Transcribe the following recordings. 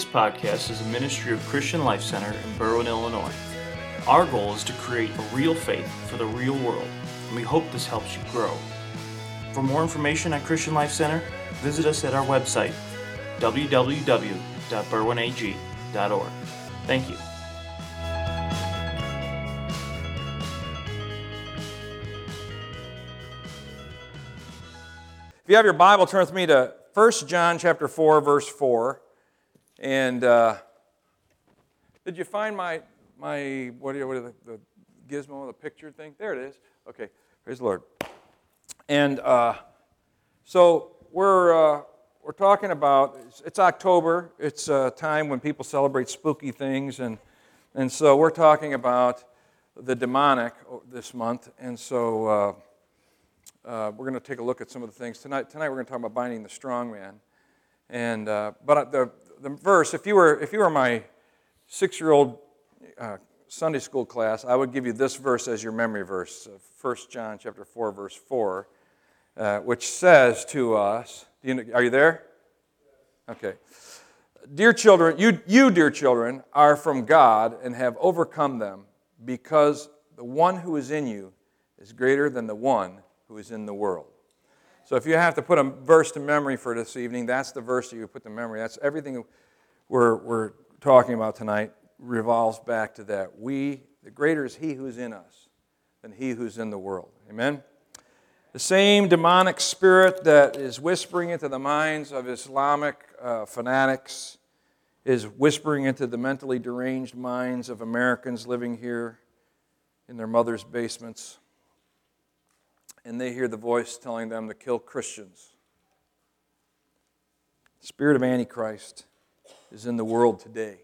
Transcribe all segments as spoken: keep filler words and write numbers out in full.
This podcast is a ministry of Christian Life Center in Berwyn, Illinois. Our goal is to create a real faith for the real world, and we hope this helps you grow. For more information on Christian Life Center, visit us at our website, w w w dot berwyn a g dot org. Thank you. If you have your Bible, turn with me to First John chapter four, verse four. And uh, did you find my, my what, what are the, the gizmo, the picture thing? There it is. Okay, praise the Lord. And uh, so we're, uh, we're talking about, it's, it's October. It's a time when people celebrate spooky things. And, and so we're talking about the demonic this month. And so uh, uh, we're going to take a look at some of the things. Tonight, tonight we're going to talk about binding the strong man. And, uh, but the The verse, if you were if you were my six-year-old uh, Sunday school class, I would give you this verse as your memory verse, First John chapter four, verse four, uh, which says to us, do you know, are you there? Okay. Dear children, you, you, dear children, are from God and have overcome them, because the one who is in you is greater than the one who is in the world. So if you have to put a verse to memory for this evening, that's the verse that you put to memory. That's everything we're, we're talking about tonight revolves back to that. We, the greater is He who's in us than he who's in the world. Amen? The same demonic spirit that is whispering into the minds of Islamic uh, fanatics is whispering into the mentally deranged minds of Americans living here in their mother's basements. And they hear the voice telling them to kill Christians. The spirit of Antichrist is in the world today.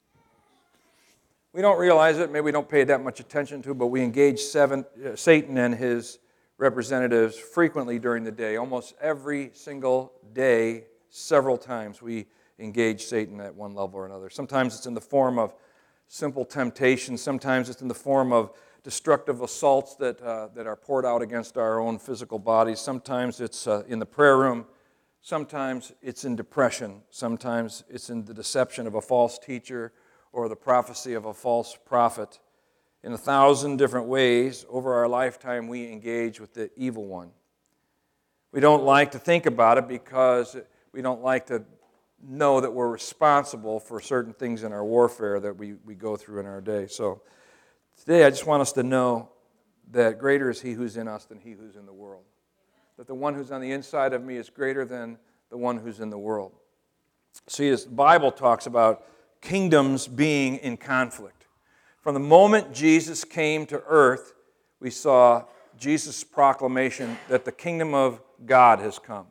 We don't realize it, maybe we don't pay that much attention to it, but we engage seven, uh, Satan and his representatives frequently during the day. Almost every single day, several times, we engage Satan at one level or another. Sometimes it's in the form of simple temptation. Sometimes it's in the form of destructive assaults that uh, that are poured out against our own physical bodies. Sometimes it's uh, in the prayer room. Sometimes it's in depression. Sometimes it's in the deception of a false teacher or the prophecy of a false prophet. In a thousand different ways, over our lifetime, we engage with the evil one. We don't like to think about it because we don't like to know that we're responsible for certain things in our warfare that we, we go through in our day. So today, I just want us to know that greater is He who's in us than he who's in the world. That the one who's on the inside of me is greater than the one who's in the world. See, as the Bible talks about kingdoms being in conflict. From the moment Jesus came to earth, we saw Jesus' proclamation that the kingdom of God has come.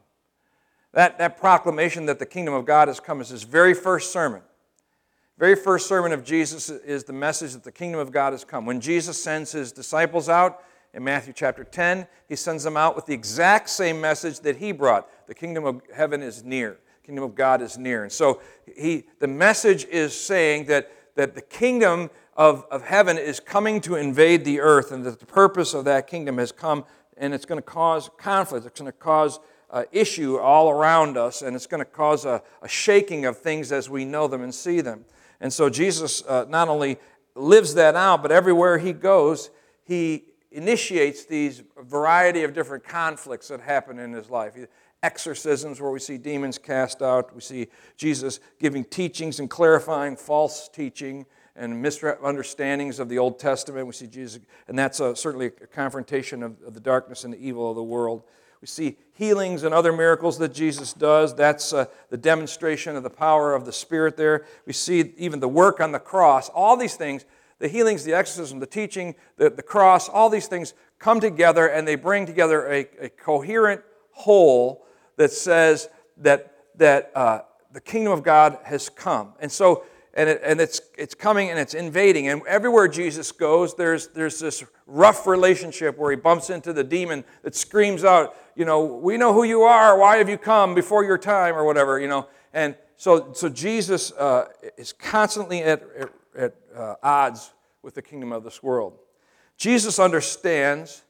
That, that proclamation that the kingdom of God has come is His very first sermon. Very first sermon of Jesus is the message that the kingdom of God has come. When Jesus sends His disciples out in Matthew chapter ten, He sends them out with the exact same message that He brought. The kingdom of heaven is near. The kingdom of God is near. And so he, the message is saying that, that the kingdom of, of heaven is coming to invade the earth, and that the purpose of that kingdom has come, and it's going to cause conflict. It's going to cause uh, issue all around us, and it's going to cause a, a shaking of things as we know them and see them. And so Jesus uh, not only lives that out, but everywhere He goes, He initiates these variety of different conflicts that happen in His life. Exorcisms where we see demons cast out. We see Jesus giving teachings and clarifying false teaching and misunderstandings of the Old Testament. We see Jesus, and that's a, certainly a confrontation of, of the darkness and the evil of the world. We see healings and other miracles that Jesus does. That's uh, the demonstration of the power of the Spirit there. We see even the work on the cross. All these things, the healings, the exorcism, the teaching, the, the cross, all these things come together, and they bring together a, a coherent whole that says that, that uh, the kingdom of God has come. And so, and, it, and it's it's coming and it's invading. And everywhere Jesus goes, there's there's this rough relationship where He bumps into the demon that screams out, you know, we know who you are. Why have you come before your time, or whatever, you know. And so so Jesus uh, is constantly at, at, at uh, odds with the kingdom of this world. Jesus understands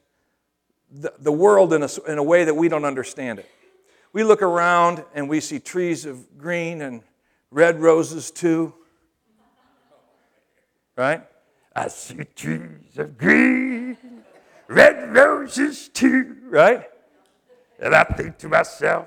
the, the world in a, in a way that we don't understand it. We look around and we see trees of green and red roses too. Right? I see trees of green, red roses too. Right? And I think to myself,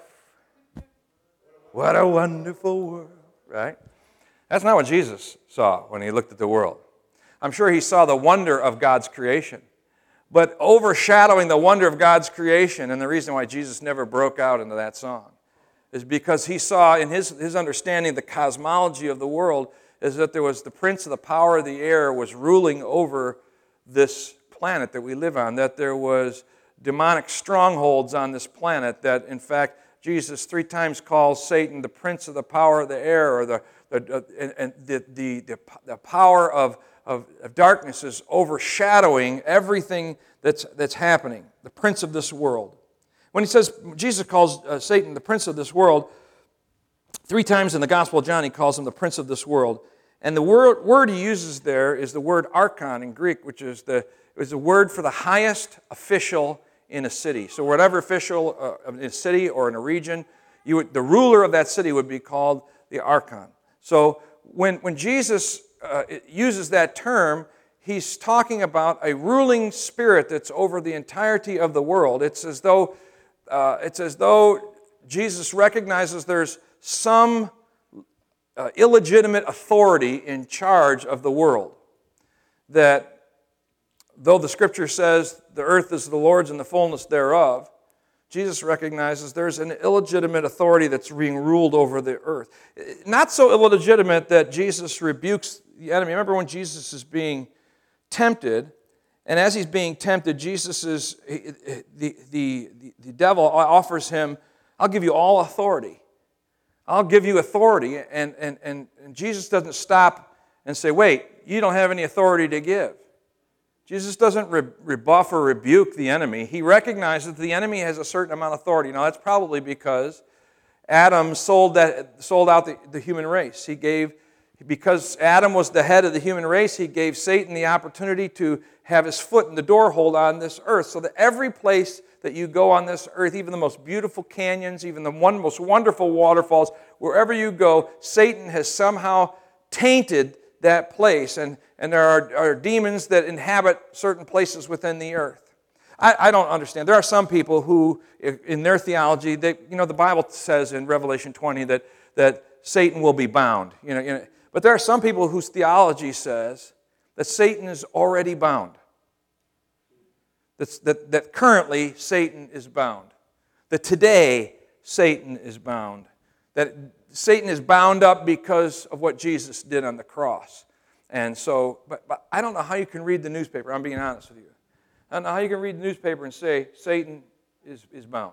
what a wonderful world. Right? That's not what Jesus saw when he looked at the world. I'm sure he saw the wonder of God's creation. But overshadowing the wonder of God's creation, and the reason why Jesus never broke out into that song, is because he saw in his, his understanding the cosmology of the world is that there was the prince of the power of the air was ruling over this planet that we live on, that there was demonic strongholds on this planet, that in fact Jesus three times calls Satan the prince of the power of the air, or the, the, and, and the, the, the, the power of Of, of darkness is overshadowing everything that's, that's happening, the prince of this world. When he says, Jesus calls uh, Satan the prince of this world, three times in the Gospel of John he calls him the prince of this world. And the word, word he uses there is the word archon in Greek, which is the, is the word for the highest official in a city. So whatever official uh, in a city or in a region, you would, the ruler of that city would be called the archon. So when, when Jesus Uh, uses that term, he's talking about a ruling spirit that's over the entirety of the world. It's as though uh, it's as though Jesus recognizes there's some uh, illegitimate authority in charge of the world. That though the Scripture says the earth is the Lord's and the fullness thereof, Jesus recognizes there's an illegitimate authority that's being ruled over the earth. Not so illegitimate that Jesus rebukes the enemy. Remember when Jesus is being tempted, and as he's being tempted, Jesus is, the, the, the devil offers him, I'll give you all authority. I'll give you authority. And, and, and, and Jesus doesn't stop and say, wait, you don't have any authority to give. Jesus doesn't re- rebuff or rebuke the enemy. He recognizes that the enemy has a certain amount of authority. Now, that's probably because Adam sold that sold out the, the human race. He gave, because Adam was the head of the human race, he gave Satan the opportunity to have his foot in the door hold on this earth. So that every place that you go on this earth, even the most beautiful canyons, even the one most wonderful waterfalls, wherever you go, Satan has somehow tainted that place. And, and there are, are demons that inhabit certain places within the earth. I, I don't understand. There are some people who, in their theology, they, you know, the Bible says in Revelation twenty that, that Satan will be bound. You know, you know, but there are some people whose theology says that Satan is already bound. That's, that, that currently Satan is bound. That today Satan is bound. That Satan is bound up because of what Jesus did on the cross. And so, but, but I don't know how you can read the newspaper. I'm being honest with you. I don't know how you can read the newspaper and say Satan is, is bound.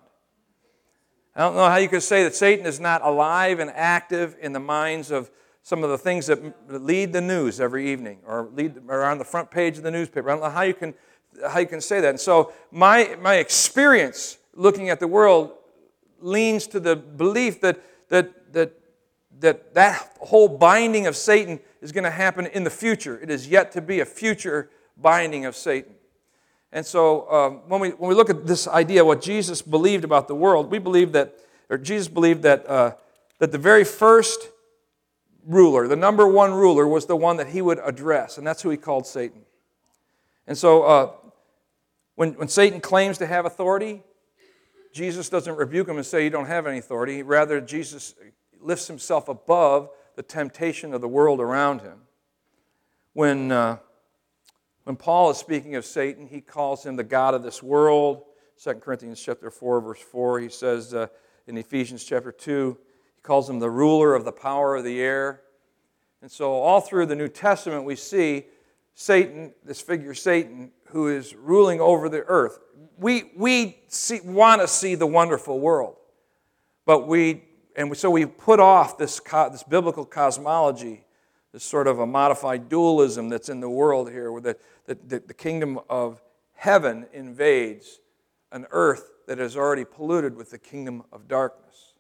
I don't know how you can say that Satan is not alive and active in the minds of some of the things that lead the news every evening or lead or on the front page of the newspaper. I don't know how you can how you can say that. And so my my experience looking at the world leans to the belief that that that that that whole binding of Satan is going to happen in the future. It is yet to be a future binding of Satan. And so um, when we when we look at this idea, what Jesus believed about the world, we believe that, or Jesus believed that uh, that the very first ruler, the number one ruler, was the one that he would address, and that's who he called Satan. And so uh, when when Satan claims to have authority, Jesus doesn't rebuke him and say you don't have any authority. Rather, Jesus lifts himself above the temptation of the world around him. When uh, When Paul is speaking of Satan, he calls him the god of this world. Second Corinthians chapter four, verse four, he says uh, in Ephesians chapter two, he calls him the ruler of the power of the air. And so all through the New Testament we see Satan, this figure Satan, who is ruling over the earth. We, we see, want to see the wonderful world, but we, and so we put off this, this biblical cosmology, this sort of a modified dualism that's in the world here, where the, the, the kingdom of heaven invades an earth that is already polluted with the kingdom of darkness.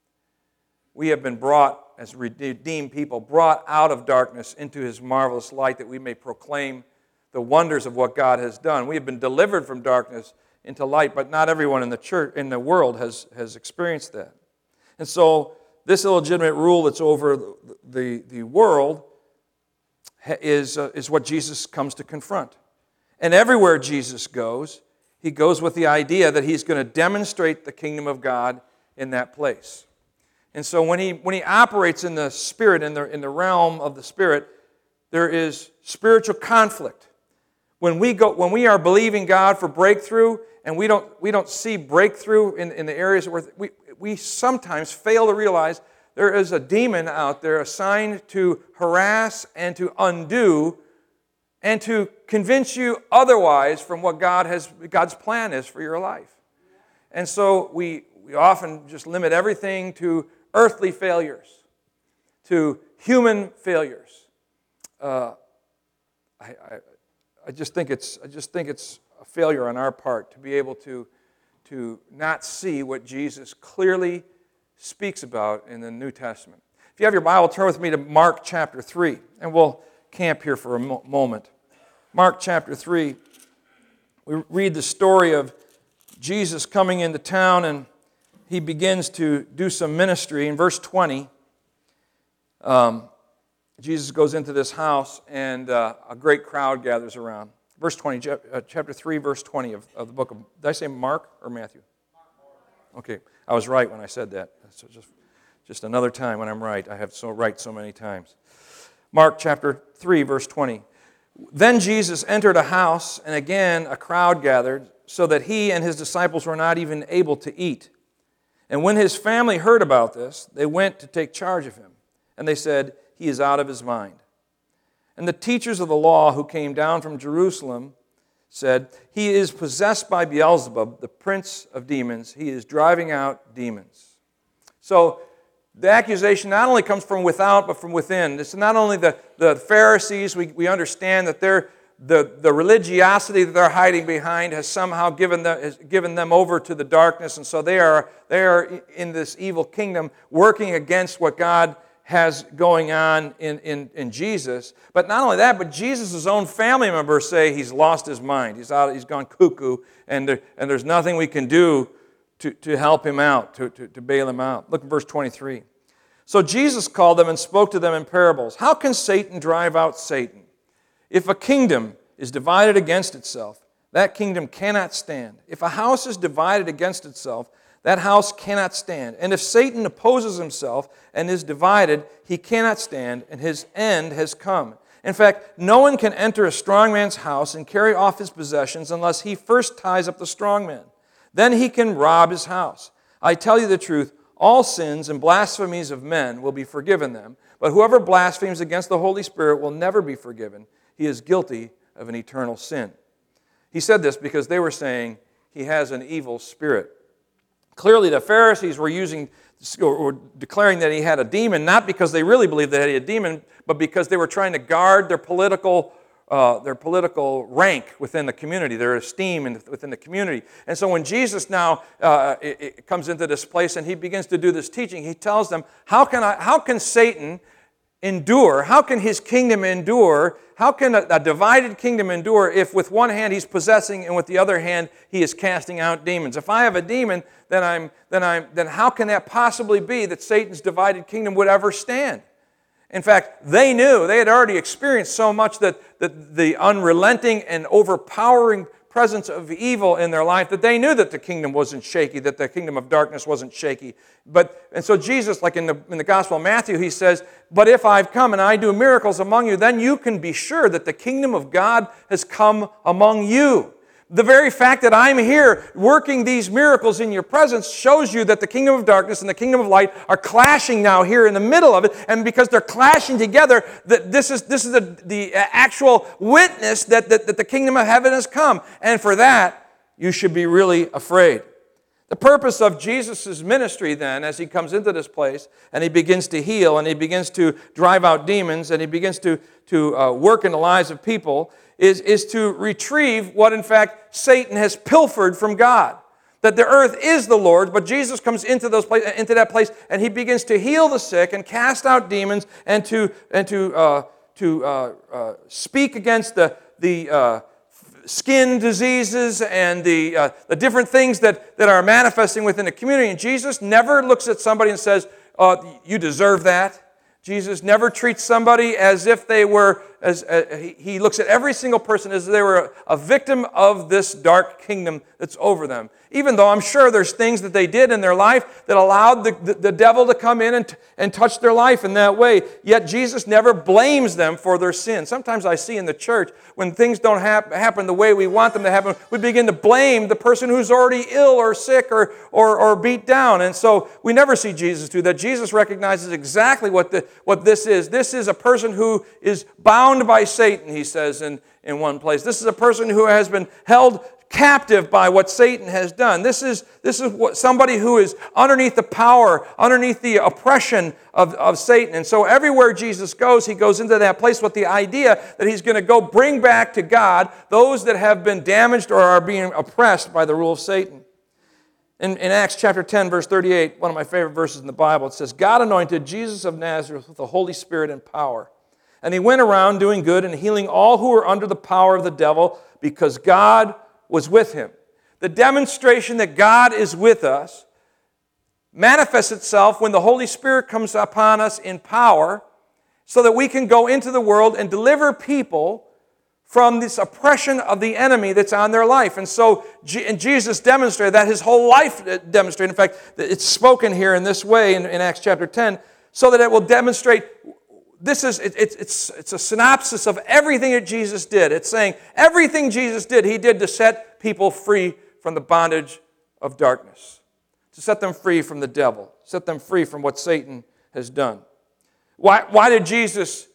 We have been brought, as redeemed people, brought out of darkness into His marvelous light that we may proclaim the wonders of what God has done. We have been delivered from darkness into light, but not everyone in the church, in the world has, has experienced that. And so this illegitimate rule that's over the, the, the world is, uh, is what Jesus comes to confront. And everywhere Jesus goes, he goes with the idea that he's going to demonstrate the kingdom of God in that place. And so when he, when he operates in the Spirit, in the, in the realm of the Spirit, there is spiritual conflict. When we go, when we are believing God for breakthrough, and we don't, we don't see breakthrough in, in the areas where we, we sometimes fail to realize there is a demon out there assigned to harass and to undo and to convince you otherwise from what God has, God's plan is for your life. And so we, we often just limit everything to earthly failures, to human failures. Uh, I, I, I just think it's, I just think it's a failure on our part to be able to, to not see what Jesus clearly speaks about in the New Testament. If you have your Bible, turn with me to Mark chapter three, and we'll camp here for a mo- moment. Mark chapter three, we read the story of Jesus coming into town, and he begins to do some ministry. In verse twenty, um, Jesus goes into this house, and uh, a great crowd gathers around. Verse twenty, chapter three, verse twenty of, of the book of, did I say Mark or Matthew? Okay, I was right when I said that. So just, just another time when I'm right. I have so right so many times. Mark chapter three, verse twenty. Then Jesus entered a house, and again a crowd gathered, so that he and his disciples were not even able to eat. And when his family heard about this, they went to take charge of him. And they said, "He is out of his mind." And the teachers of the law who came down from Jerusalem said, "He is possessed by Beelzebub, the prince of demons. He is driving out demons." So the accusation not only comes from without, but from within. It's not only the, the Pharisees. We, we understand that they're, the, the religiosity that they're hiding behind has somehow given them, has given them over to the darkness. And so they are, they are in this evil kingdom working against what God has going on in, in, in Jesus. But not only that, but Jesus' own family members say he's lost his mind. He's out, he's gone cuckoo, and, there, and there's nothing we can do to, to help him out, to, to, to bail him out. Look at verse twenty-three. So Jesus called them and spoke to them in parables. How can Satan drive out Satan? If a kingdom is divided against itself, that kingdom cannot stand. If a house is divided against itself, that house cannot stand. And if Satan opposes himself and is divided, he cannot stand, and his end has come. In fact, no one can enter a strong man's house and carry off his possessions unless he first ties up the strong man. Then he can rob his house. I tell you the truth, all sins and blasphemies of men will be forgiven them, but whoever blasphemes against the Holy Spirit will never be forgiven. He is guilty of an eternal sin. He said this because they were saying he has an evil spirit. Clearly, the Pharisees were using or declaring that he had a demon, not because they really believed that he had a demon, but because they were trying to guard their political, uh, their political rank within the community, their esteem in, within the community. And so when Jesus now uh, it, it comes into this place and he begins to do this teaching, he tells them, how can I, how can Satan endure? How can his kingdom endure? How can a, a divided kingdom endure if with one hand he's possessing and with the other hand he is casting out demons? If I have a demon, then I'm then I'm then how can that possibly be that Satan's divided kingdom would ever stand? In fact, they knew, they had already experienced so much that, that the unrelenting and overpowering presence of evil in their life, that they knew that the kingdom wasn't shaky, that the kingdom of darkness wasn't shaky. But and so Jesus, like in the in the Gospel of Matthew, he says, "But if I've come and I do miracles among you, then you can be sure that the kingdom of God has come among you." The very fact that I'm here working these miracles in your presence shows you that the kingdom of darkness and the kingdom of light are clashing now here in the middle of it. And because they're clashing together, that this is this is the, the actual witness that, that, that the kingdom of heaven has come. And for that, you should be really afraid. The purpose of Jesus' ministry then, as he comes into this place and he begins to heal and he begins to drive out demons and he begins to, to uh, work in the lives of people, is, is to retrieve what in fact Satan has pilfered from God. That the earth is the Lord's, but Jesus comes into those place, into that place and he begins to heal the sick and cast out demons and to, and to, uh, to uh, uh, speak against the, the uh, skin diseases and the, uh, the different things that, that are manifesting within the community. And Jesus never looks at somebody and says, uh, you deserve that. Jesus never treats somebody as if they were, as uh, he, he looks at every single person as if they were a, a victim of this dark kingdom that's over them. Even though I'm sure there's things that they did in their life that allowed the, the, the devil to come in and, and touch their life in that way. Yet Jesus never blames them for their sin. Sometimes I see in the church, when things don't hap- happen the way we want them to happen, we begin to blame the person who's already ill or sick or, or, or beat down. And so we never see Jesus do that. Jesus recognizes exactly what, the, what this is. This is a person who is bound by Satan, he says in, in one place. This is a person who has been held captive by what Satan has done. This is, this is what, somebody who is underneath the power, underneath the oppression of, of Satan. And so everywhere Jesus goes, he goes into that place with the idea that he's going to go bring back to God those that have been damaged or are being oppressed by the rule of Satan. In, in Acts chapter ten, verse thirty-eight, one of my favorite verses in the Bible, it says, God anointed Jesus of Nazareth with the Holy Spirit and power. And he went around doing good and healing all who were under the power of the devil, because God was with him. The demonstration that God is with us manifests itself when the Holy Spirit comes upon us in power, so that we can go into the world and deliver people from this oppression of the enemy that's on their life. And so and Jesus demonstrated that. His whole life demonstrated. In fact, it's spoken here in this way in, in Acts chapter ten, so that it will demonstrate. This is it, it, it's, it's a synopsis of everything that Jesus did. It's saying everything Jesus did, he did to set people free from the bondage of darkness, to set them free from the devil, set them free from what Satan has done. Why, why did Jesus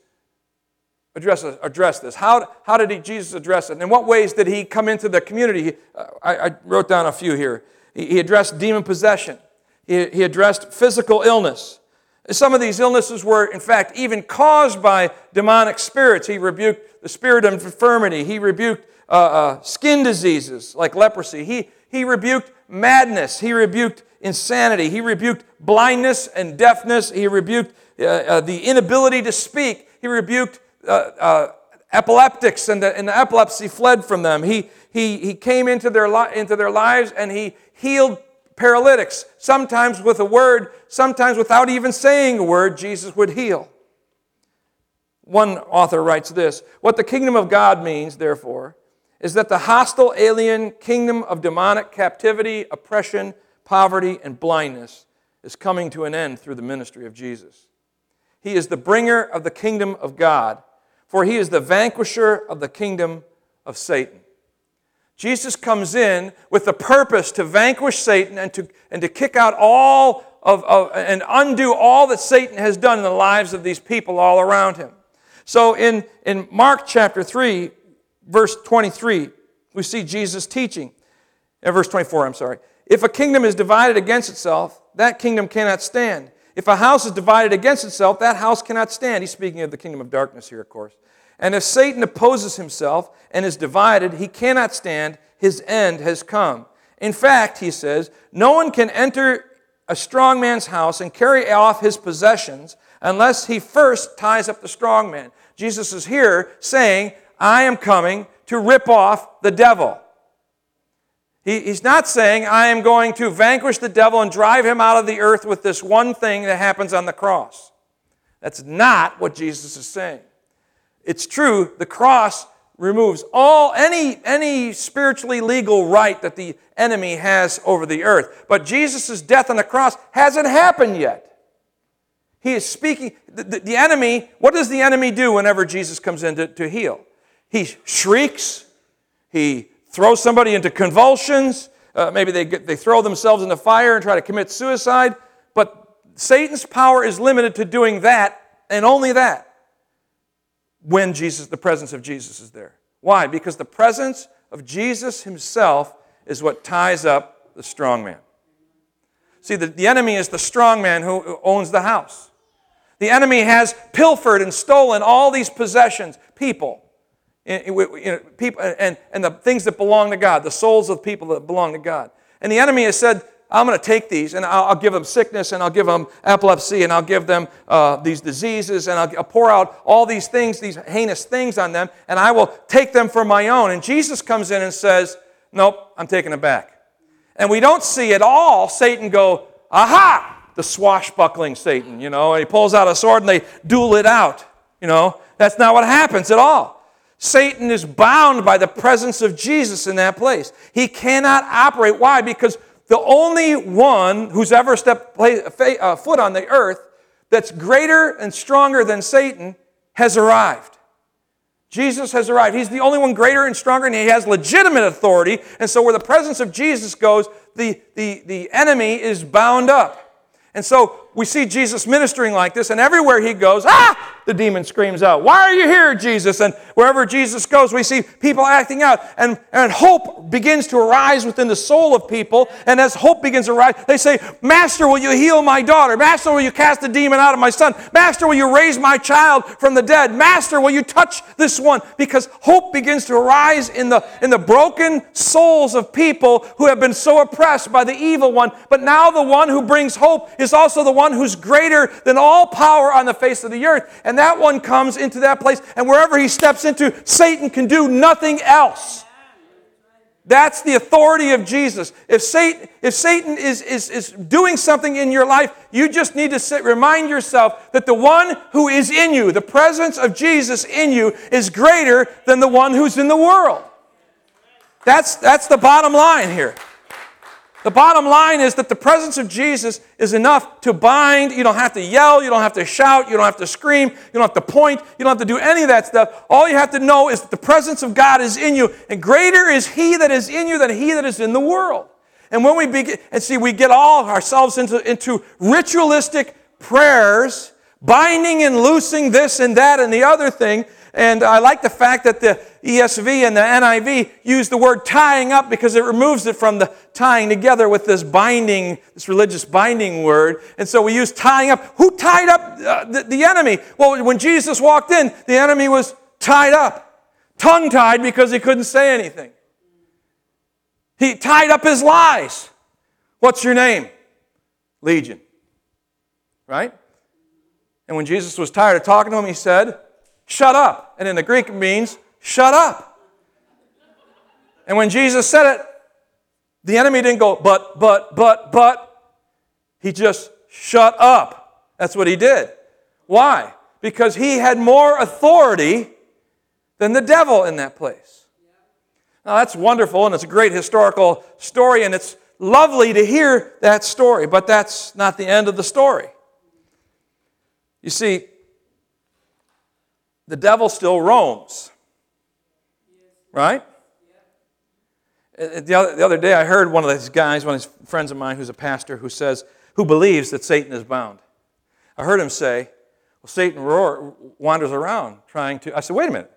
address, address this? How, how did he, Jesus address it? And in what ways did he come into the community? Uh, I, I wrote down a few here. He, he addressed demon possession. He, he addressed physical illness. Some of these illnesses were, in fact, even caused by demonic spirits. He rebuked the spirit of infirmity. He rebuked uh, uh, skin diseases like leprosy. He, he rebuked madness. He rebuked insanity. He rebuked blindness and deafness. He rebuked uh, uh, the inability to speak. He rebuked uh, uh, epileptics, and the, and the epilepsy fled from them. He, he, he came into their, li- into their lives and he healed paralytics, sometimes with a word, sometimes without even saying a word, Jesus would heal. One author writes this: what the kingdom of God means, therefore, is that the hostile alien kingdom of demonic captivity, oppression, poverty, and blindness is coming to an end through the ministry of Jesus. He is the bringer of the kingdom of God, for he is the vanquisher of the kingdom of Satan. Jesus comes in with the purpose to vanquish Satan and to, and to kick out all of, of, and undo all that Satan has done in the lives of these people all around him. So in, in Mark chapter three, verse twenty-three, we see Jesus teaching. In verse twenty-four, I'm sorry. If a kingdom is divided against itself, that kingdom cannot stand. If a house is divided against itself, that house cannot stand. He's speaking of the kingdom of darkness here, of course. And if Satan opposes himself and is divided, he cannot stand. His end has come. In fact, he says, no one can enter a strong man's house and carry off his possessions unless he first ties up the strong man. Jesus is here saying, I am coming to rip off the devil. He, he's not saying, I am going to vanquish the devil and drive him out of the earth with this one thing that happens on the cross. That's not what Jesus is saying. It's true, the cross removes all any, any spiritually legal right that the enemy has over the earth. But Jesus' death on the cross hasn't happened yet. He is speaking, the, the, the enemy, what does the enemy do whenever Jesus comes in to, to heal? He shrieks, he throws somebody into convulsions, uh, maybe they, get, they throw themselves in the fire and try to commit suicide, but Satan's power is limited to doing that and only that. When Jesus, the presence of Jesus is there. Why? Because the presence of Jesus himself is what ties up the strong man. See, the, the enemy is the strong man who owns the house. The enemy has pilfered and stolen all these possessions, people, you know, people and, and the things that belong to God, the souls of people that belong to God. And the enemy has said, I'm going to take these and I'll, I'll give them sickness and I'll give them epilepsy and I'll give them uh, these diseases and I'll, I'll pour out all these things, these heinous things on them, and I will take them for my own. And Jesus comes in and says, nope, I'm taking it back. And we don't see at all Satan go, aha, the swashbuckling Satan, you know, and he pulls out a sword and they duel it out, you know. That's not what happens at all. Satan is bound by the presence of Jesus in that place. He cannot operate. Why? Because the only one who's ever stepped foot on the earth that's greater and stronger than Satan has arrived. Jesus has arrived. He's the only one greater and stronger, and he has legitimate authority. And so where the presence of Jesus goes, the, the, the enemy is bound up. And so we see Jesus ministering like this, and everywhere he goes, ah, the demon screams out, why are you here, Jesus? And wherever Jesus goes, we see people acting out, and, and hope begins to arise within the soul of people, and as hope begins to arise, they say, Master, will you heal my daughter? Master, will you cast the demon out of my son? Master, will you raise my child from the dead? Master, will you touch this one? Because hope begins to arise in the, in the broken souls of people who have been so oppressed by the evil one, but now the one who brings hope is also the one who's greater than all power on the face of the earth. And that one comes into that place, and wherever he steps into, Satan can do nothing else. That's the authority of Jesus. If Satan, if Satan is, is, is doing something in your life, you just need to sit, remind yourself that the one who is in you, the presence of Jesus in you, is greater than the one who's in the world. That's, that's the bottom line here. The bottom line is that the presence of Jesus is enough to bind. You don't have to yell. You don't have to shout. You don't have to scream. You don't have to point. You don't have to do any of that stuff. All you have to know is that the presence of God is in you, and greater is He that is in you than he that is in the world. And when we begin, and see, we get all ourselves into, into ritualistic prayers, binding and loosing this and that and the other thing. And I like the fact that the E S V and the N I V use the word tying up because it removes it from the tying together with this binding, this religious binding word. And so we use tying up. Who tied up uh, the, the enemy? Well, when Jesus walked in, the enemy was tied up. Tongue-tied because he couldn't say anything. He tied up his lies. What's your name? Legion. Right? And when Jesus was tired of talking to him, he said, shut up. And in the Greek it means, shut up. And when Jesus said it, the enemy didn't go, but, but, but, but. He just shut up. That's what he did. Why? Because he had more authority than the devil in that place. Now that's wonderful, and it's a great historical story, and it's lovely to hear that story, but that's not the end of the story. You see, the devil still roams. Right? The other, the other day I heard one of these guys, one of these friends of mine who's a pastor, who says, who believes that Satan is bound. I heard him say, well, Satan roar, wanders around trying to... I said, wait a minute.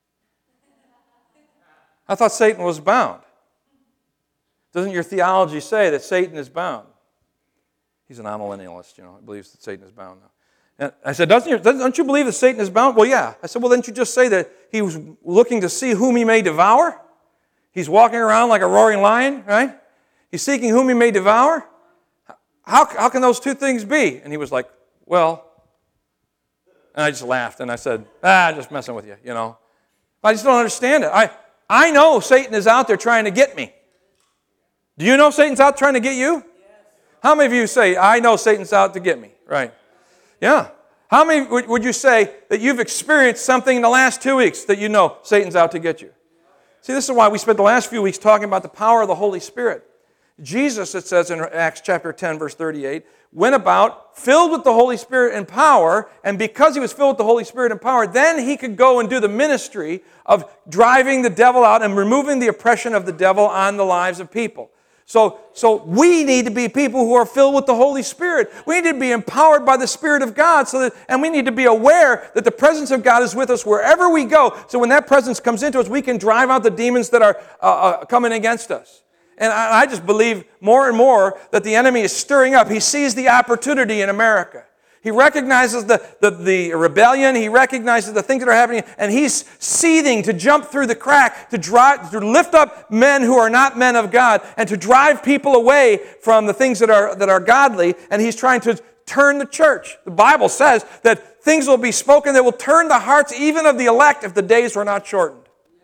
I thought Satan was bound. Doesn't your theology say that Satan is bound? He's an amillennialist, you know, he believes that Satan is bound now. And I said, Doesn't your, don't you believe that Satan is bound? Well, yeah. I said, well, didn't you just say that he was looking to see whom he may devour? He's walking around like a roaring lion, right? He's seeking whom he may devour? How, how can those two things be? And he was like, well, and I just laughed, and I said, ah, just messing with you, you know. I just don't understand it. I, I know Satan is out there trying to get me. Do you know Satan's out trying to get you? Yes. How many of you say, I know Satan's out to get me? Right. Yeah. How many would you say that you've experienced something in the last two weeks that you know Satan's out to get you? See, this is why we spent the last few weeks talking about the power of the Holy Spirit. Jesus, it says in Acts chapter ten, verse thirty-eight, went about filled with the Holy Spirit and power, and because he was filled with the Holy Spirit and power, then he could go and do the ministry of driving the devil out and removing the oppression of the devil on the lives of people. So, so we need to be people who are filled with the Holy Spirit. We need to be empowered by the Spirit of God, so that, and we need to be aware that the presence of God is with us wherever we go. So when that presence comes into us, we can drive out the demons that are uh, uh, coming against us. And I, I just believe more and more that the enemy is stirring up. He sees the opportunity in America. He recognizes the, the, the rebellion. He recognizes the things that are happening. And he's seething to jump through the crack, to, drive, to lift up men who are not men of God, and to drive people away from the things that are, that are godly. And he's trying to turn the church. The Bible says that things will be spoken that will turn the hearts even of the elect if the days were not shortened.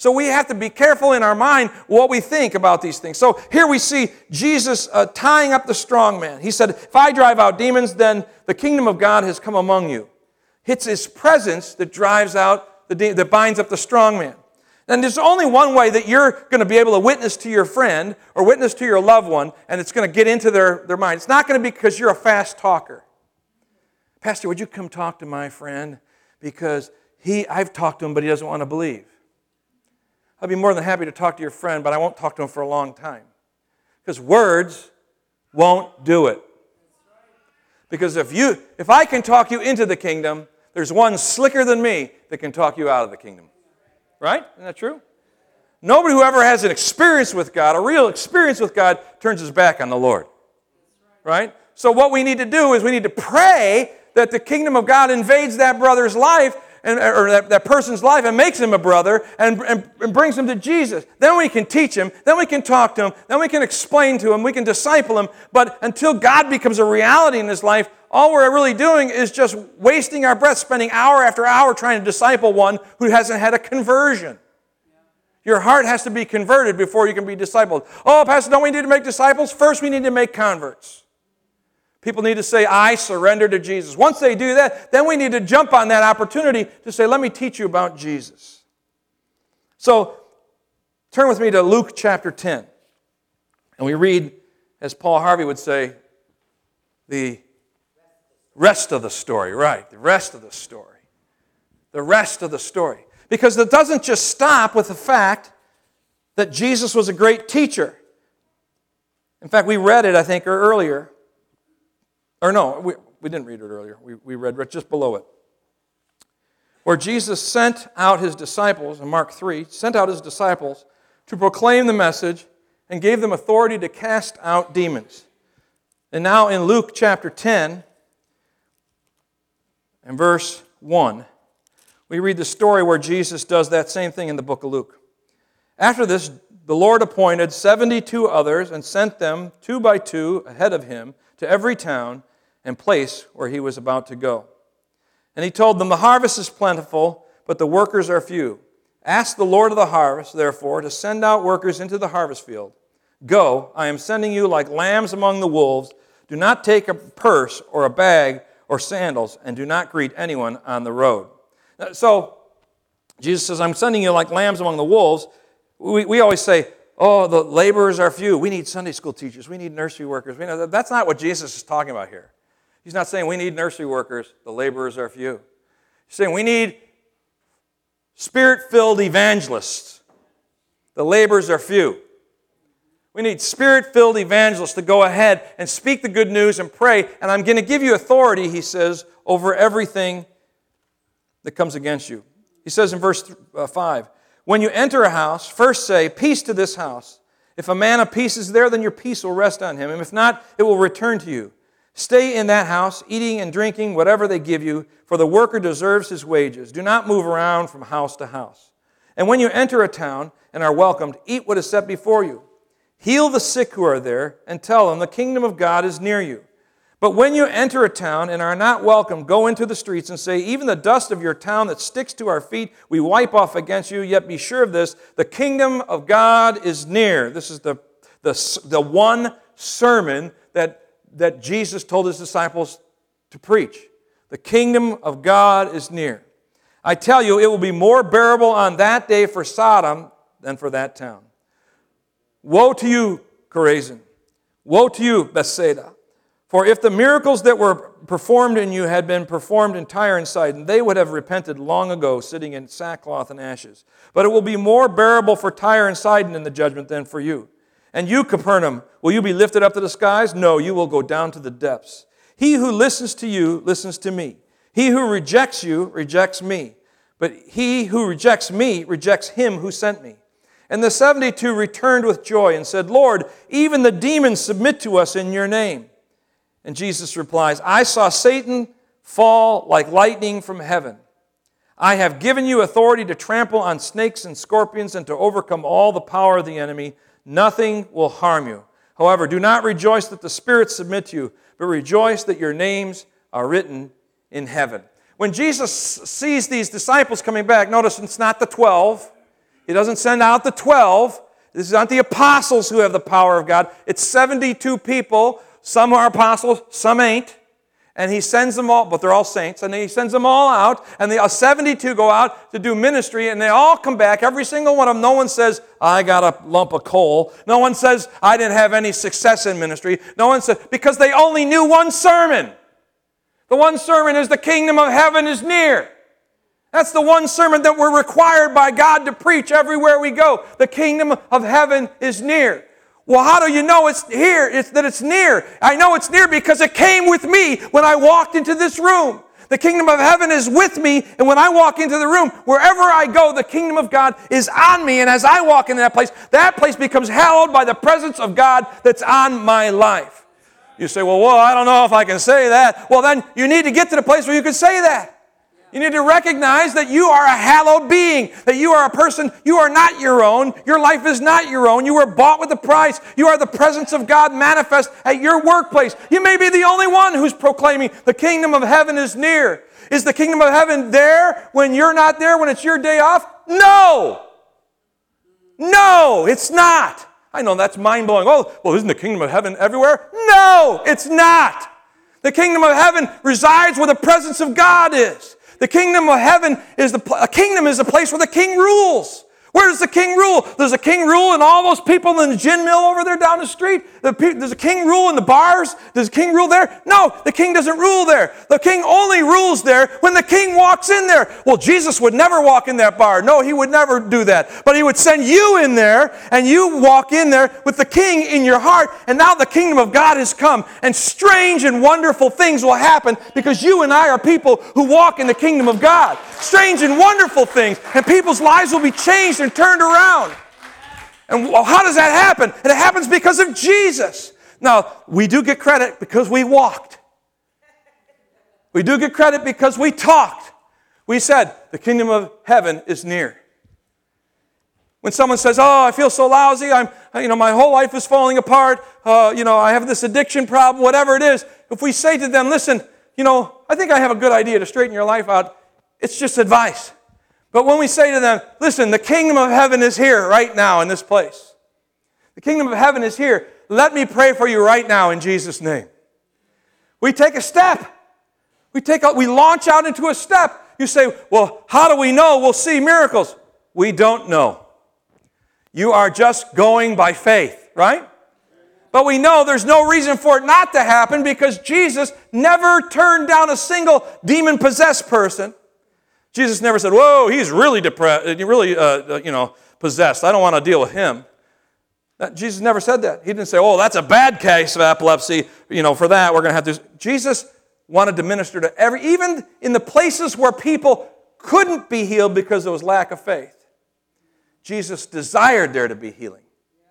So we have to be careful in our mind what we think about these things. So here we see Jesus uh, tying up the strong man. He said, if I drive out demons, then the kingdom of God has come among you. It's his presence that drives out, the de- that binds up the strong man. And there's only one way that you're going to be able to witness to your friend or witness to your loved one, and it's going to get into their, their mind. It's not going to be because you're a fast talker. Pastor, would you come talk to my friend? Because he, I've talked to him, but he doesn't want to believe. I'd be more than happy to talk to your friend, but I won't talk to him for a long time. Because words won't do it. Because if you, if I can talk you into the kingdom, there's one slicker than me that can talk you out of the kingdom. Right? Isn't that true? Nobody who ever has an experience with God, a real experience with God, turns his back on the Lord. Right? So what we need to do is we need to pray that the kingdom of God invades that brother's life, and, or that, that person's life, and makes him a brother, and, and, and brings him to Jesus. Then we can teach him, then we can talk to him, then we can explain to him, we can disciple him. But until God becomes a reality in his life, all we're really doing is just wasting our breath, spending hour after hour trying to disciple one who hasn't had a conversion. Your heart has to be converted before you can be discipled. Oh, Pastor, don't we need to make disciples? First, we need to make converts. People need to say, I surrender to Jesus. Once they do that, then we need to jump on that opportunity to say, let me teach you about Jesus. So, turn with me to Luke chapter ten. And we read, as Paul Harvey would say, the rest of the story. Right, the rest of the story. The rest of the story. Because it doesn't just stop with the fact that Jesus was a great teacher. In fact, we read it, I think, earlier. Or no, we, we didn't read it earlier. We, we read right just below it. Where Jesus sent out his disciples, in Mark three, sent out his disciples to proclaim the message and gave them authority to cast out demons. And now in Luke chapter ten, and verse one, we read the story where Jesus does that same thing in the book of Luke. After this, the Lord appointed seventy-two others and sent them two by two ahead of him to every town and place where he was about to go. And he told them, the harvest is plentiful, but the workers are few. Ask the Lord of the harvest, therefore, to send out workers into the harvest field. Go, I am sending you like lambs among the wolves. Do not take a purse or a bag or sandals, and do not greet anyone on the road. So, Jesus says, I'm sending you like lambs among the wolves. We, we always say, oh, the laborers are few. We need Sunday school teachers. We need nursery workers. We know, that's not what Jesus is talking about here. He's not saying we need nursery workers. The laborers are few. He's saying we need Spirit-filled evangelists. The laborers are few. We need Spirit-filled evangelists to go ahead and speak the good news and pray. And I'm going to give you authority, he says, over everything that comes against you. He says in verse five, when you enter a house, first say, peace to this house. If a man of peace is there, then your peace will rest on him. And if not, it will return to you. Stay in that house, eating and drinking whatever they give you, for the worker deserves his wages. Do not move around from house to house. And when you enter a town and are welcomed, eat what is set before you. Heal the sick who are there, and tell them the kingdom of God is near you. But when you enter a town and are not welcome, go into the streets and say, even the dust of your town that sticks to our feet, we wipe off against you. Yet be sure of this, the kingdom of God is near. This is the, the, the one sermon that, that Jesus told his disciples to preach. The kingdom of God is near. I tell you, it will be more bearable on that day for Sodom than for that town. Woe to you, Chorazin! Woe to you, Bethsaida! For if the miracles that were performed in you had been performed in Tyre and Sidon, they would have repented long ago, sitting in sackcloth and ashes. But it will be more bearable for Tyre and Sidon in the judgment than for you. And you, Capernaum, will you be lifted up to the skies? No, you will go down to the depths. He who listens to you listens to me. He who rejects you rejects me. But he who rejects me rejects him who sent me. And the seventy-two returned with joy and said, Lord, even the demons submit to us in your name. And Jesus replies, I saw Satan fall like lightning from heaven. I have given you authority to trample on snakes and scorpions and to overcome all the power of the enemy. Nothing will harm you. However, do not rejoice that the spirits submit to you, but rejoice that your names are written in heaven. When Jesus sees these disciples coming back, notice it's not the twelve. He doesn't send out the twelve. This is not the apostles who have the power of God. It's seventy-two people. Some are apostles, some ain't. And he sends them all, but they're all saints, and he sends them all out, and the seventy-two go out to do ministry, and they all come back, every single one of them. No one says, I got a lump of coal. No one says, I didn't have any success in ministry. No one says, because they only knew one sermon. The one sermon is the kingdom of heaven is near. That's the one sermon that we're required by God to preach everywhere we go. The kingdom of heaven is near. Well, how do you know it's here? It's that it's near. I know it's near because it came with me when I walked into this room. The kingdom of heaven is with me, and when I walk into the room, wherever I go, the kingdom of God is on me, and as I walk into that place, that place becomes hallowed by the presence of God that's on my life. You say, well, well, I don't know if I can say that. Well, then you need to get to the place where you can say that. You need to recognize that you are a hallowed being, that you are a person, you are not your own. Your life is not your own. You were bought with a price. You are the presence of God manifest at your workplace. You may be the only one who's proclaiming the kingdom of heaven is near. Is the kingdom of heaven there when you're not there, when it's your day off? No! No, it's not. I know that's mind-blowing. Oh, well, isn't the kingdom of heaven everywhere? No, it's not. The kingdom of heaven resides where the presence of God is. The kingdom of heaven is the a kingdom is the place where the king rules. Where does the king rule? Does a king rule in all those people in the gin mill over there down the street? Does a king rule in the bars? Does a king rule there? No, the king doesn't rule there. The king only rules there when the king walks in there. Well, Jesus would never walk in that bar. No, he would never do that. But he would send you in there, and you walk in there with the king in your heart, and now the kingdom of God has come, and strange and wonderful things will happen because you and I are people who walk in the kingdom of God. Strange and wonderful things, and people's lives will be changed and turned around. And how does that happen? And it happens because of Jesus. Now, we do get credit because we walked. We do get credit because we talked. We said, the kingdom of heaven is near. When someone says, oh, I feel so lousy, I'm, you know, my whole life is falling apart, uh, you know, I have this addiction problem, whatever it is, if we say to them, listen, you know, I think I have a good idea to straighten your life out, it's just advice. But when we say to them, listen, the kingdom of heaven is here right now in this place. The kingdom of heaven is here. Let me pray for you right now in Jesus' name. We take a step. We take a, we launch out into a step. You say, well, how do we know we'll see miracles? We don't know. You are just going by faith, right? But we know there's no reason for it not to happen because Jesus never turned down a single demon-possessed person. Jesus never said, whoa, he's really depressed, really, uh, you know, possessed. I don't want to deal with him. That, Jesus never said that. He didn't say, oh, that's a bad case of epilepsy. You know, for that, we're going to have to... Jesus wanted to minister to every... Even in the places where people couldn't be healed because there was lack of faith, Jesus desired there to be healing.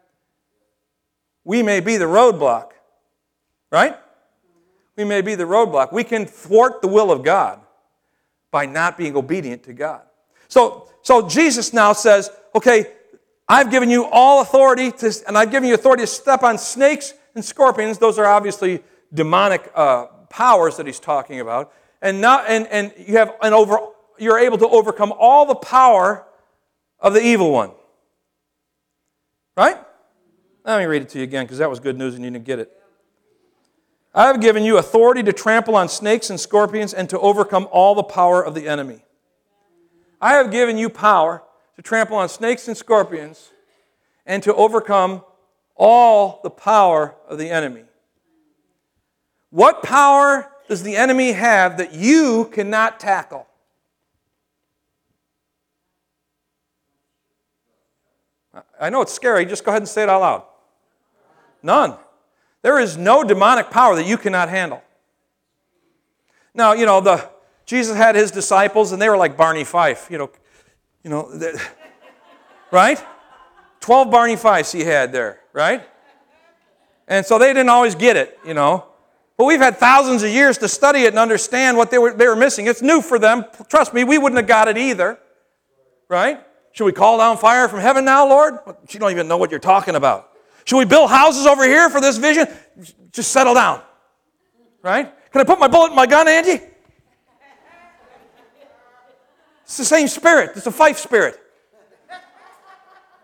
We may be the roadblock, right? We may be the roadblock. We can thwart the will of God by not being obedient to God. So, so Jesus now says, okay, I've given you all authority, to, and I've given you authority to step on snakes and scorpions. Those are obviously demonic uh, powers that he's talking about. And now, and, and you have an over, you're able to overcome all the power of the evil one. Right? Let me read it to you again, because that was good news and you didn't get it. I have given you authority to trample on snakes and scorpions and to overcome all the power of the enemy. I have given you power to trample on snakes and scorpions and to overcome all the power of the enemy. What power does the enemy have that you cannot tackle? I know it's scary. Just go ahead and say it out loud. None. There is no demonic power that you cannot handle. Now, you know, the Jesus had his disciples, and they were like Barney Fife, you know, you know, the, right? Twelve Barney Fifes he had there, right? And so they didn't always get it, you know. But we've had thousands of years to study it and understand what they were they were missing. It's new for them. Trust me, we wouldn't have got it either, right? Should we call down fire from heaven now, Lord? You don't even know what you're talking about. Should we build houses over here for this vision? Just settle down. Right? Can I put my bullet in my gun, Angie? It's the same spirit. It's a Fife spirit.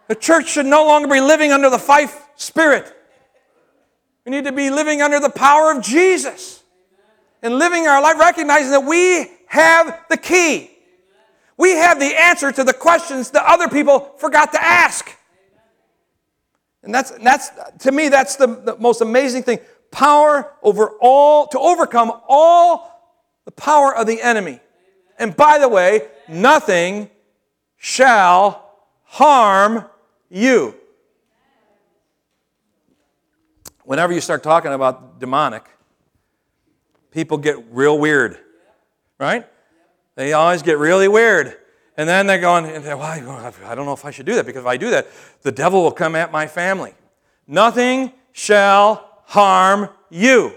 The church should no longer be living under the Fife spirit. We need to be living under the power of Jesus and living our life recognizing that we have the key. We have the answer to the questions that other people forgot to ask. And that's, that's to me, that's the, the most amazing thing. Power over all, to overcome all the power of the enemy. And by the way, nothing shall harm you. Whenever you start talking about demonic, people get real weird, right? They always get really weird. And then they're going, well, I don't know if I should do that, because if I do that, the devil will come at my family. Nothing shall harm you.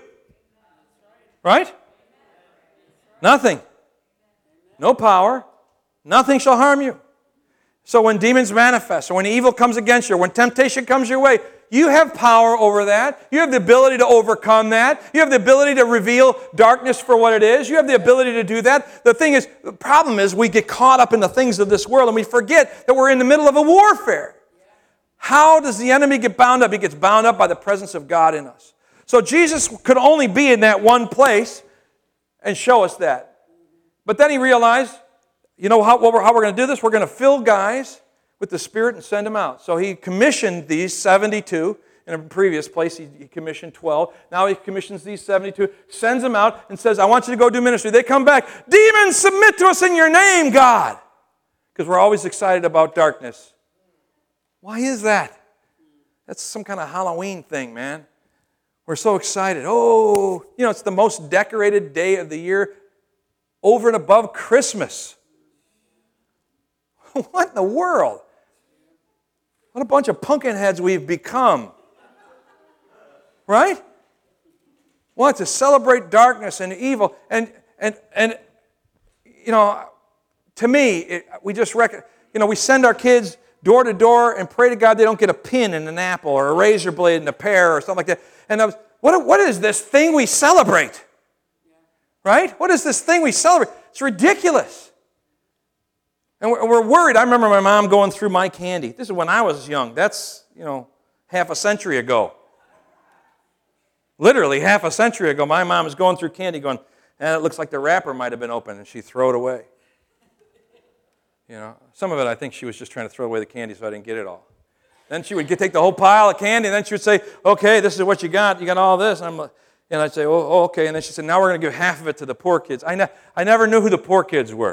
Right? Nothing. No power. Nothing shall harm you. So when demons manifest, or when evil comes against you, or when temptation comes your way, you have power over that. You have the ability to overcome that. You have the ability to reveal darkness for what it is. You have the ability to do that. The thing is, the problem is we get caught up in the things of this world and we forget that we're in the middle of a warfare. How does the enemy get bound up? He gets bound up by the presence of God in us. So Jesus could only be in that one place and show us that. But then he realized, you know how, what we're, how we're going to do this? We're going to fill guys with the Spirit and send them out. So he commissioned these seventy-two. In a previous place, he, he commissioned twelve. Now he commissions these seventy-two, sends them out, and says, I want you to go do ministry. They come back, demons, submit to us in your name, God. Because we're always excited about darkness. Why is that? That's some kind of Halloween thing, man. We're so excited. Oh, you know, it's the most decorated day of the year over and above Christmas. What in the world? What a bunch of pumpkin heads we've become. Right? Want to celebrate darkness and evil. And, and, and you know, to me, it, we just reckon, you know, we send our kids door to door and pray to God they don't get a pin in an apple or a razor blade in a pear or something like that. And I was, what, what is this thing we celebrate? Right? What is this thing we celebrate? It's ridiculous. And we're worried. I remember my mom going through my candy. This is when I was young. That's, you know, half a century ago. Literally half a century ago, my mom was going through candy going, and it looks like the wrapper might have been open, and she'd throw it away. You know, some of it I think she was just trying to throw away the candy so I didn't get it all. Then she would get, take the whole pile of candy, and then she would say, okay, this is what you got. You got all this. And, I'm like, and I'd say, oh, oh, okay. And then she said, now we're going to give half of it to the poor kids. I, ne- I never knew who the poor kids were.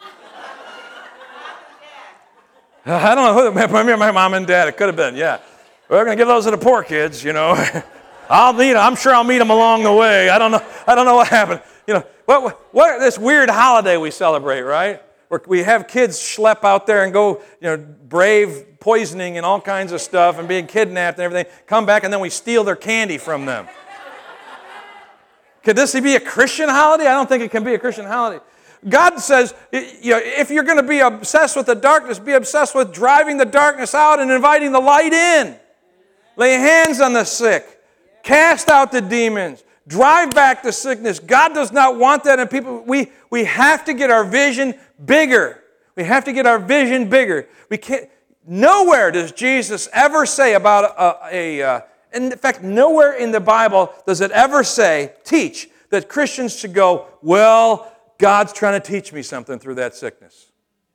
I don't know who, maybe my mom and dad, it could have been, yeah. We're going to give those to the poor kids, you know. I'll meet them. I'm sure I'll meet them along the way. I don't know. I don't know what happened. You know, what, what this weird holiday we celebrate, right? Where we have kids schlep out there and go, you know, brave poisoning and all kinds of stuff and being kidnapped and everything, come back and then we steal their candy from them. Could this be a Christian holiday? I don't think it can be a Christian holiday. God says, you know, if you're going to be obsessed with the darkness, be obsessed with driving the darkness out and inviting the light in. Lay hands on the sick. Cast out the demons. Drive back the sickness. God does not want that in people. We, we have to get our vision bigger. We have to get our vision bigger. We can't. Nowhere does Jesus ever say about a, a, a in fact, nowhere in the Bible does it ever say, teach, that Christians should go, well, God's trying to teach me something through that sickness.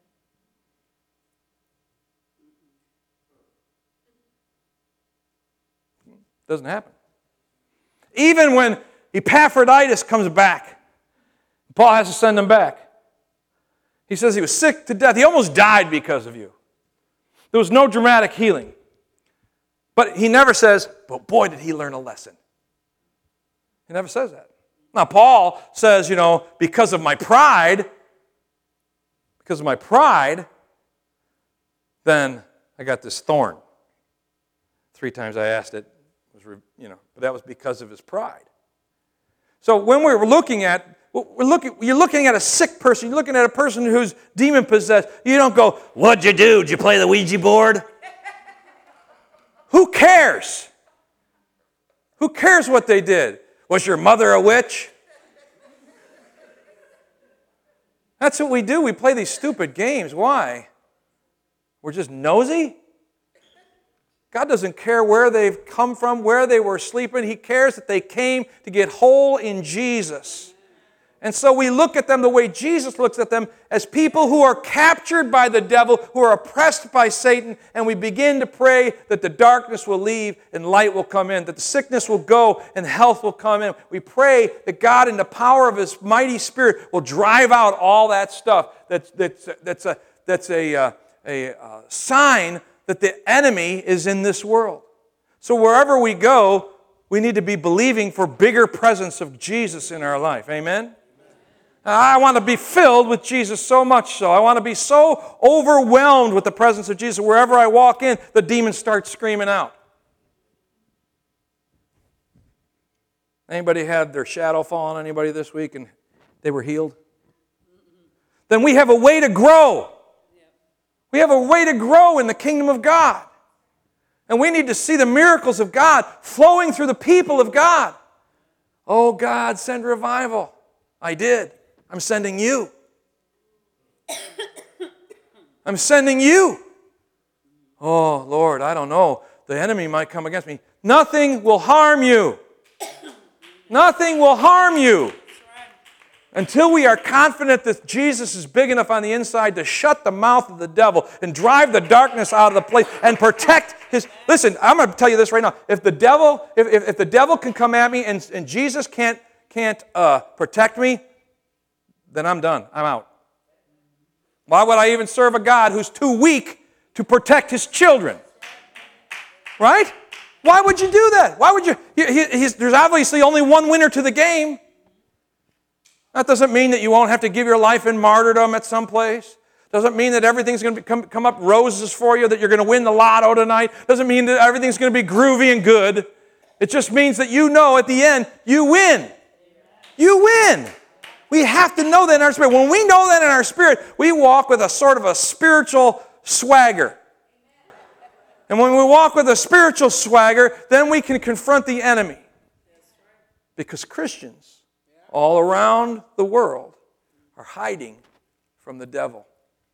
Doesn't happen. Even when Epaphroditus comes back, Paul has to send him back. He says he was sick to death. He almost died because of you. There was no dramatic healing. But he never says, but boy, did he learn a lesson. He never says that. Now, Paul says, you know, because of my pride, because of my pride, then I got this thorn. Three times I asked it, was, you know, but that was because of his pride. So when we're looking at, we're looking, you're looking at a sick person, you're looking at a person who's demon-possessed, you don't go, what'd you do? Did you play the Ouija board? Who cares? Who cares what they did? Was your mother a witch? That's what we do. We play these stupid games. Why? We're just nosy? God doesn't care where they've come from, where they were sleeping. He cares that they came to get whole in Jesus. And so we look at them the way Jesus looks at them, as people who are captured by the devil, who are oppressed by Satan, and we begin to pray that the darkness will leave and light will come in, that the sickness will go and health will come in. We pray that God, in the power of His mighty Spirit, will drive out all that stuff that's, that's, that's a, that's a, uh, a uh, sign that the enemy is in this world. So wherever we go, we need to be believing for bigger presence of Jesus in our life. Amen? I want to be filled with Jesus so much so. I want to be so overwhelmed with the presence of Jesus. Wherever I walk in, the demons start screaming out. Anybody had their shadow fall on anybody this week and they were healed? Then we have a way to grow. We have a way to grow in the kingdom of God. And we need to see the miracles of God flowing through the people of God. Oh, God, send revival. I did. I'm sending you. I'm sending you. Oh, Lord, I don't know. The enemy might come against me. Nothing will harm you. Nothing will harm you. Until we are confident that Jesus is big enough on the inside to shut the mouth of the devil and drive the darkness out of the place and protect his... Listen, I'm going to tell you this right now. If the devil, if, if, if the devil can come at me and, and Jesus can't, can't uh, protect me, then I'm done. I'm out. Why would I even serve a God who's too weak to protect His children? Right? Why would you do that? Why would you? He, he, there's obviously only one winner to the game. That doesn't mean that you won't have to give your life in martyrdom at some place. Doesn't mean that everything's going to come, come up roses for you, that you're going to win the lotto tonight. Doesn't mean that everything's going to be groovy and good. It just means that you know at the end, you win. You win. We have to know that in our spirit. When we know that in our spirit, we walk with a sort of a spiritual swagger. And when we walk with a spiritual swagger, then we can confront the enemy. Because Christians all around the world are hiding from the devil.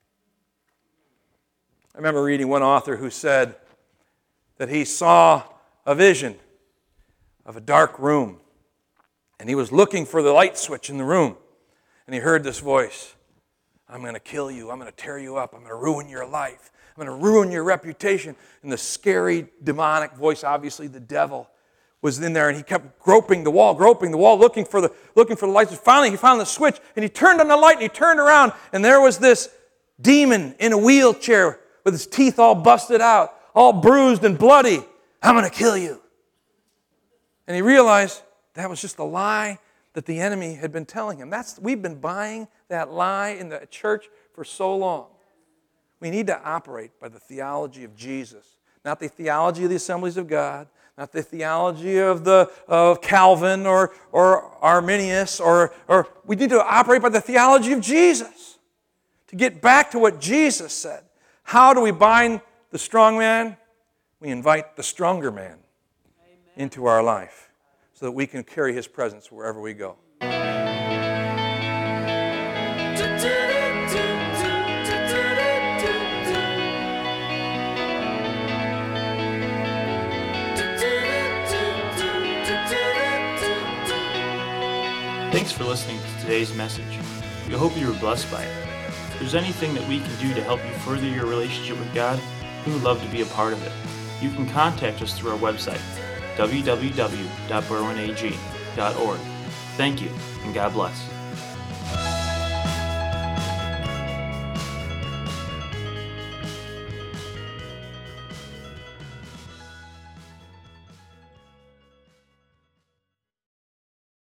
I remember reading one author who said that he saw a vision of a dark room. And he was looking for the light switch in the room. And he heard this voice. I'm going to kill you. I'm going to tear you up. I'm going to ruin your life. I'm going to ruin your reputation. And the scary, demonic voice, obviously the devil, was in there. And he kept groping the wall, groping the wall, looking for the, looking for the light switch. Finally, he found the switch. And he turned on the light and he turned around. And there was this demon in a wheelchair with his teeth all busted out, all bruised and bloody. I'm going to kill you. And he realized that was just a lie that the enemy had been telling him. That's, we've been buying that lie in the church for so long. We need to operate by the theology of Jesus, not the theology of the Assemblies of God, not the theology of the of Calvin or, or Arminius, or, or we need to operate by the theology of Jesus to get back to what Jesus said. How do we bind the strong man? We invite the stronger man Amen. Into our life, so that we can carry His presence wherever we go. Thanks for listening to today's message. We hope you were blessed by it. If there's anything that we can do to help you further your relationship with God, we would love to be a part of it. You can contact us through our website, w w w dot berwin a g dot org. Thank you, and God bless.